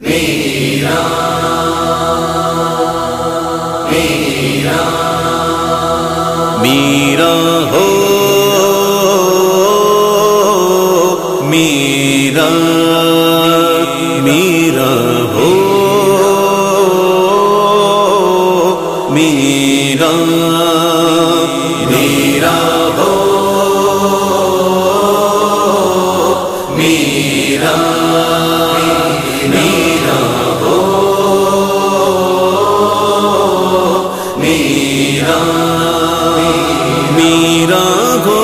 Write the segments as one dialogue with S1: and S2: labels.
S1: میرا میرا میرا ہو میرا میرا ہو میرا میرا ہو میرا میرا ہو میرا میرا ہو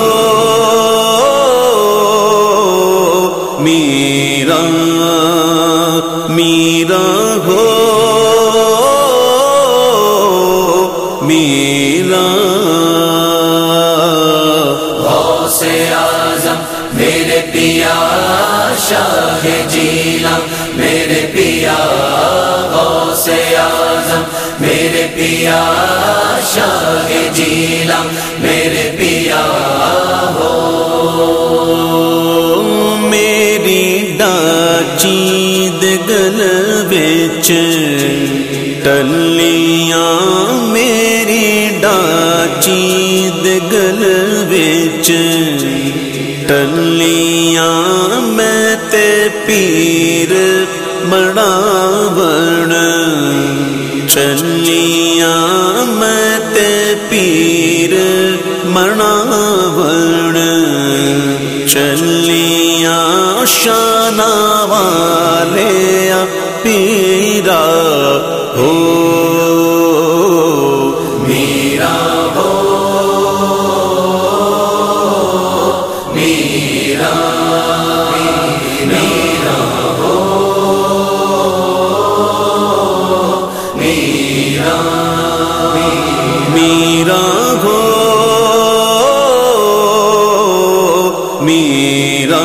S1: میرا میرا ہو میرا غوث اعظم میرے پیا شاہ جیلاں میرے پیا غوث اعظم میرے پیا شاہ جیلاں میرے پیا ہو میری ڈاچید گل وچ ٹلیاں میری ڈاچید گل وچ ٹلیاں میں تے پیر مڑاون چلیاں میں تے پیر مڑاون چلیاں شانہ والے پیرا ہو میرا ہو میرا میرا ہو میرا میرا ہو میرا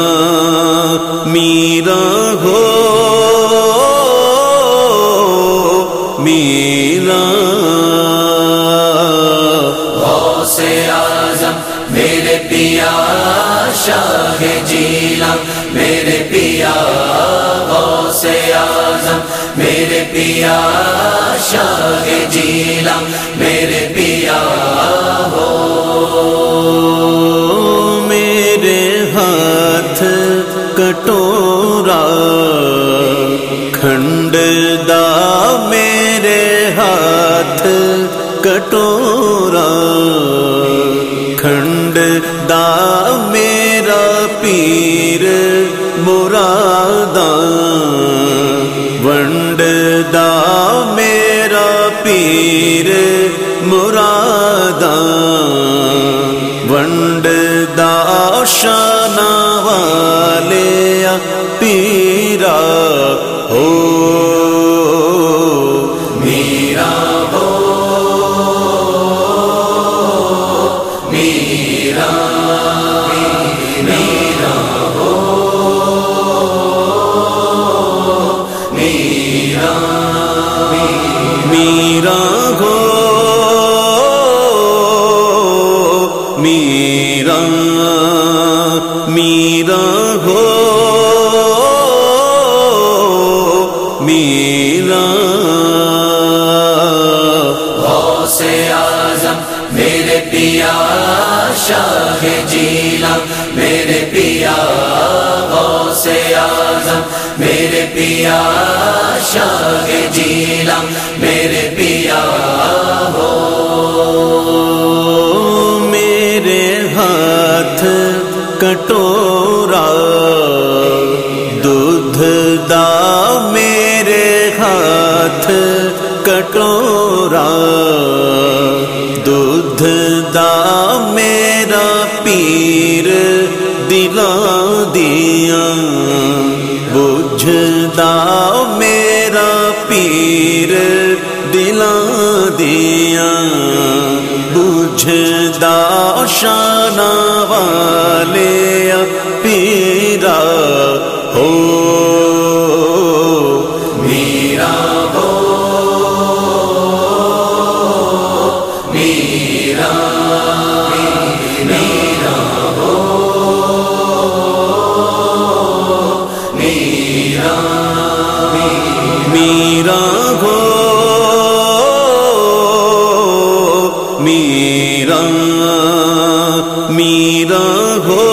S1: میرا ہو میرا غوث اعظم میرے پیا شاہ جیلاں میرے پیا غوث اعظم میرے پیا شاہ جیلاں میرے پیا ہو میرے ہاتھ کٹورا کھنڈ دا میرے ہاتھ کٹورا کھنڈ دا میرا پیر مراداں ونڈ دا میرا پیر مراداں ونڈ دا شانہ والے پیرا ہو میرا ہو میرا میرا ہو میرا میرا ہو میرا میرا ہو میرا غوث اعظم میرے پیا شاہ جیلاں میرے پیا غوث اعظم میرے پیا شاہ جیلاں میرے پیا ہو میرے ہاتھ کٹورا دودھ دا میرے ہاتھ کٹورا دودھ دا میرا پیر دلاں دیاں بجھ دا میرا پیر دلاں دیاں بجھ دا شانہ والے پیرا ہو میرا ہو میرا میرا ہو میرا میرا ہو میرا میرا ہو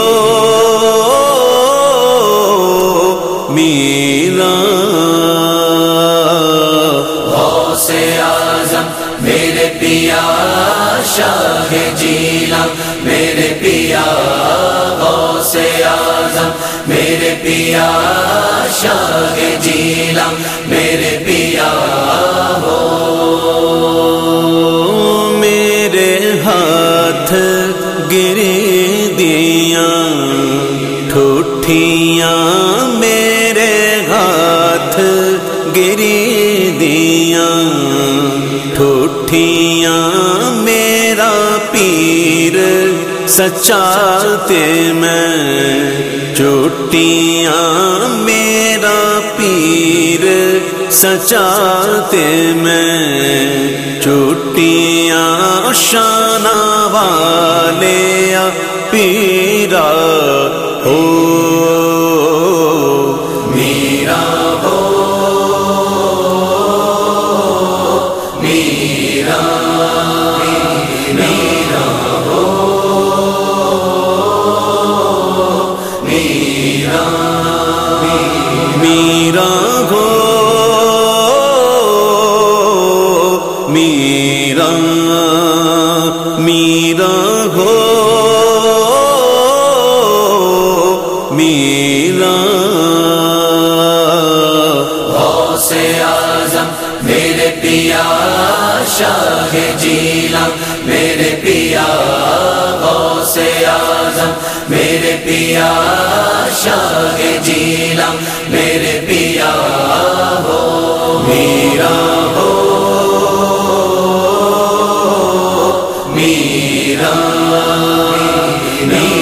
S1: میرا
S2: غوث اعظم میرے پیا شاہ جیلان میرے پیا غوث اعظم میرے پیا شاہ جیلان میرے پیا ہو
S1: میرے ہاتھ گری دیاں ٹھوٹھیاں میرے ہاتھ گری دیاں ٹھوٹھیاں میرا پیر سچا تے میں چوٹیاں میرا پیر سچا تے میں چوٹیاں شانہ والے پیرا ہو
S2: میرا ہو میرا میرا ہو میرا
S1: میرا ہو میرا میرا ہو میرا
S2: غوث اعظم میرے پیا شاہ جیلان میرے پیا غوث اعظم میرے پیا شاہ جیلان میرے پیا ہو میرا ہو میرا